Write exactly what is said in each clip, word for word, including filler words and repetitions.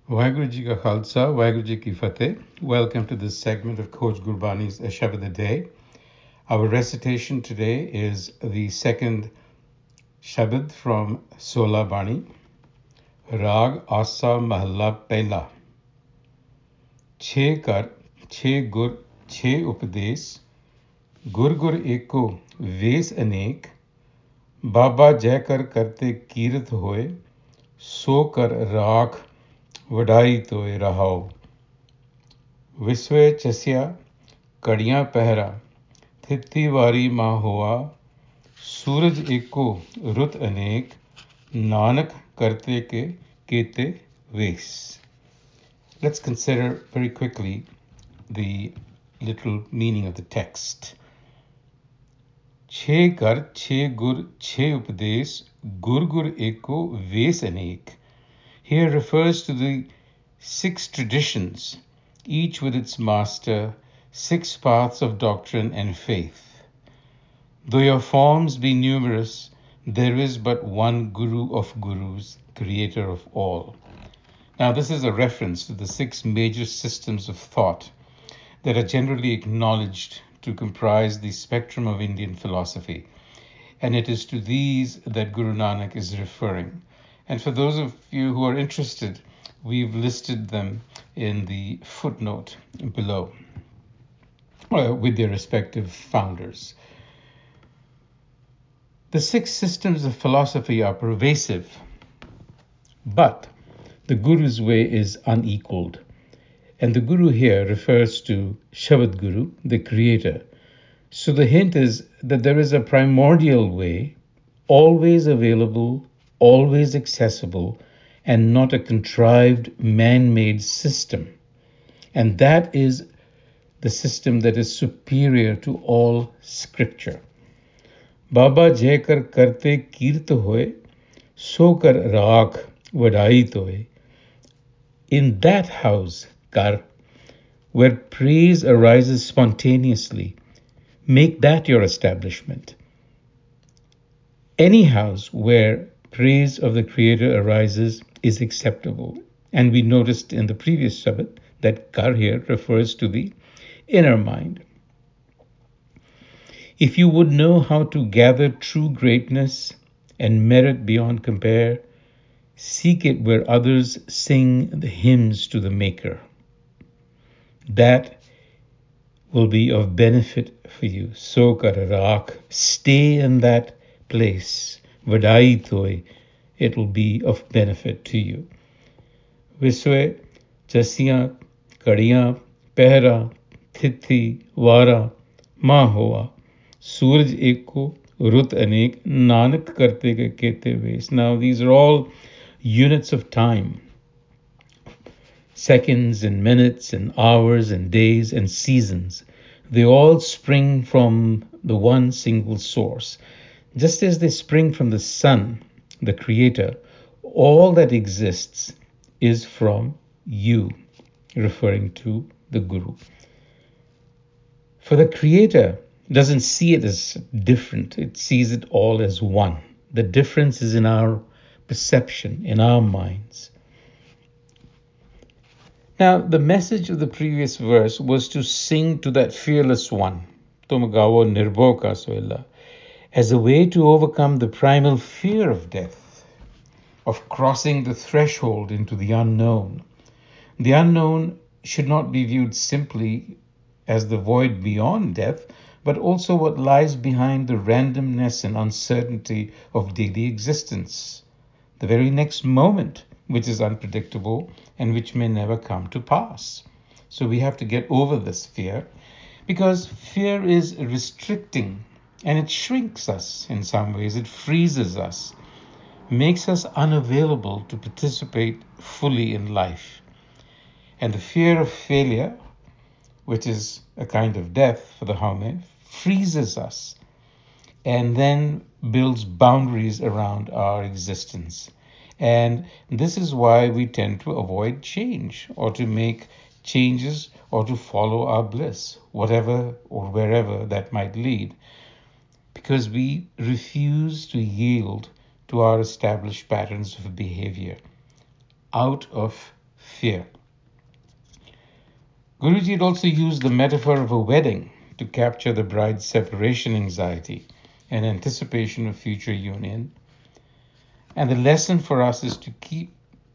Waheguru Ji Ka Khalsa, Waheguru Ji Ki Fateh. Welcome to this segment of Coach Gurbani's A Shabad a Day. Our recitation today is the second Shabad from Sola Bani, Rag Asa Mahalla Pehla. Chhe Kar, Chhe Gur, Chhe Upadesh, Gur Gur Eko, Ves Anek, Baba Jai Kar Karte Kirat Hoye, So Kar Rakh वडाई तोय रहाओ विश्वे चस्या कड़ियां पहरा थित्ती वारी माँ हुआ सूरज एको रुत अनेक नानक करते के केते वेस. Let's consider very quickly the little meaning of the text. छे कर छे गुर छे उपदेश गुर गुर एको वेस अनेक here refers to the six traditions, each with its master, six paths of doctrine and faith. Though your forms be numerous, there is but one Guru of Gurus, creator of all. Now, this is a reference to the six major systems of thought that are generally acknowledged to comprise the spectrum of Indian philosophy. And it is to these that Guru Nanak is referring. And for those of you who are interested, we've listed them in the footnote below uh, with their respective founders. The six systems of philosophy are pervasive, but the Guru's way is unequaled. And the Guru here refers to Shabad Guru, the creator. So the hint is that there is a primordial way, always available, always accessible, and not a contrived man-made system. And that is the system that is superior to all scripture. Baba Jai kar karte kirt hoye, so kar raakh vadai toye. In that house, kar, where praise arises spontaneously, make that your establishment. Any house where praise of the Creator arises is acceptable. And we noticed in the previous Shabad that kar here refers to the inner mind. If you would know how to gather true greatness and merit beyond compare, seek it where others sing the hymns to the Maker. That will be of benefit for you. So kar raakh, stay in that place. Vadai toy, it will be of benefit to you. Viswe, chasiyan, kadiyan, pehra, thithi, vara, ma hoa, suraj eko, rut anek, nanak karte ke kete ves. Now these are all units of time. Seconds and minutes and hours and days and seasons. They all spring from the one single source. Just as they spring from the sun, the creator, all that exists is from you, referring to the Guru. For the creator doesn't see it as different, it sees it all as one. The difference is in our perception, in our minds. Now, the message of the previous verse was to sing to that fearless one, Tum gao nirbho ka soila, as a way to overcome the primal fear of death, of crossing the threshold into the unknown. The unknown should not be viewed simply as the void beyond death, but also what lies behind the randomness and uncertainty of daily existence. The very next moment, which is unpredictable and which may never come to pass. So we have to get over this fear, because fear is restricting and it shrinks us in some ways. It freezes us, makes us unavailable to participate fully in life. And the fear of failure, which is a kind of death for the Haume, freezes us and then builds boundaries around our existence. And this is why we tend to avoid change, or to make changes, or to follow our bliss, whatever or wherever that might lead, because we refuse to yield to our established patterns of behavior out of fear. Guruji had also used the metaphor of a wedding to capture the bride's separation anxiety and anticipation of future union. And the lesson for us is to keep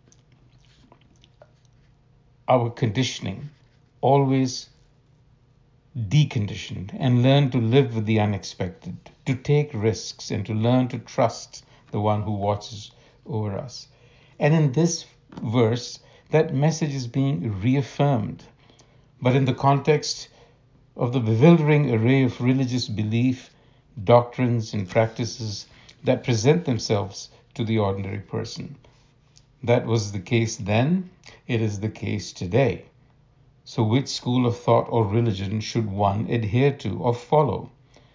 our conditioning always deconditioned and learn to live with the unexpected, to take risks and to learn to trust the one who watches over us. And in this verse, that message is being reaffirmed, but in the context of the bewildering array of religious belief, doctrines, and practices that present themselves to the ordinary person. That was the case then, it is the case today. So which school of thought or religion should one adhere to or follow?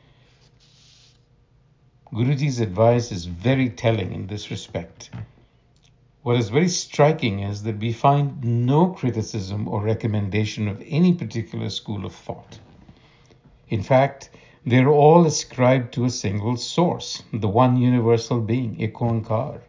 Guruji's advice is very telling in this respect. What is very striking is that we find no criticism or recommendation of any particular school of thought. In fact, they're all ascribed to a single source, the one universal being, Ek Onkar.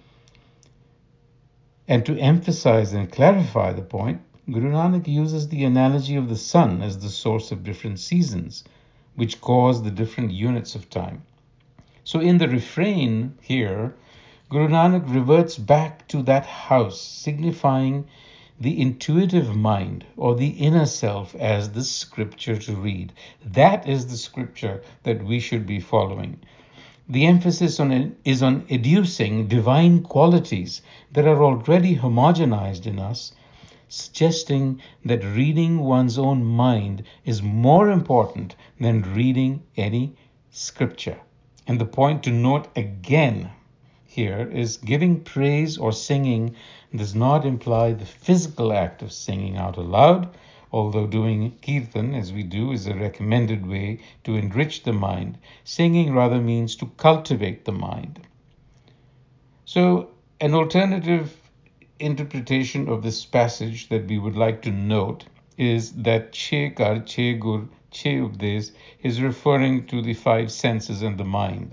And to emphasize and clarify the point, Guru Nanak uses the analogy of the sun as the source of different seasons, which cause the different units of time. So in the refrain here, Guru Nanak reverts back to that house, signifying the intuitive mind or the inner self as the scripture to read. That is the scripture that we should be following. The emphasis on it is on educing divine qualities that are already homogenized in us, suggesting that reading one's own mind is more important than reading any scripture. And the point to note again here is giving praise or singing does not imply the physical act of singing out aloud, although doing kirtan, as we do, is a recommended way to enrich the mind. Singing rather means to cultivate the mind. So, an alternative interpretation of this passage that we would like to note is that Che Kar, Che Gur, Che Updes is referring to the five senses and the mind.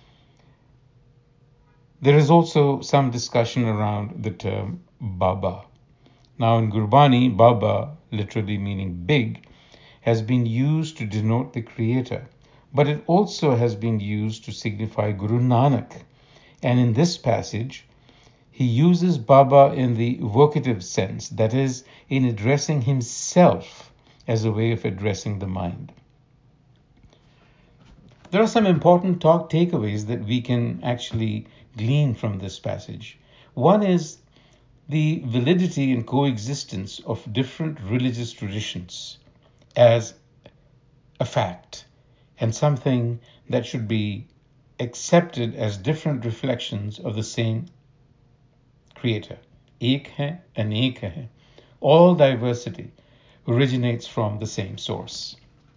There is also some discussion around the term Baba. Now in Gurbani, Baba, literally meaning big, has been used to denote the creator, but it also has been used to signify Guru Nanak. And in this passage, he uses Baba in the vocative sense, that is, in addressing himself as a way of addressing the mind. There are some important talk takeaways that we can actually glean from this passage. One is the validity and coexistence of different religious traditions as a fact and something that should be accepted as different reflections of the same creator. Ek hai, anek hai. All diversity originates from the same source.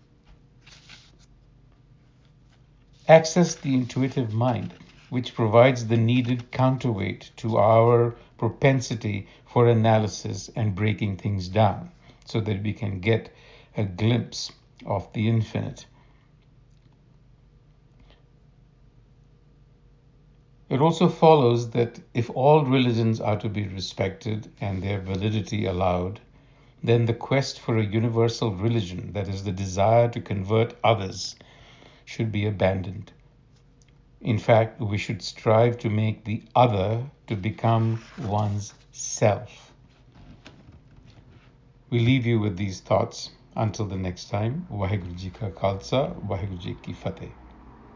Access the intuitive mind, which provides the needed counterweight to our propensity for analysis and breaking things down so that we can get a glimpse of the infinite. It also follows that if all religions are to be respected and their validity allowed, then the quest for a universal religion, that is the desire to convert others, should be abandoned. In fact, we should strive to make the other to become one's self. We leave you with these thoughts. Until the next time, Vaheguru Ji Ka Khalsa, Vaheguru Ji Ki Fateh.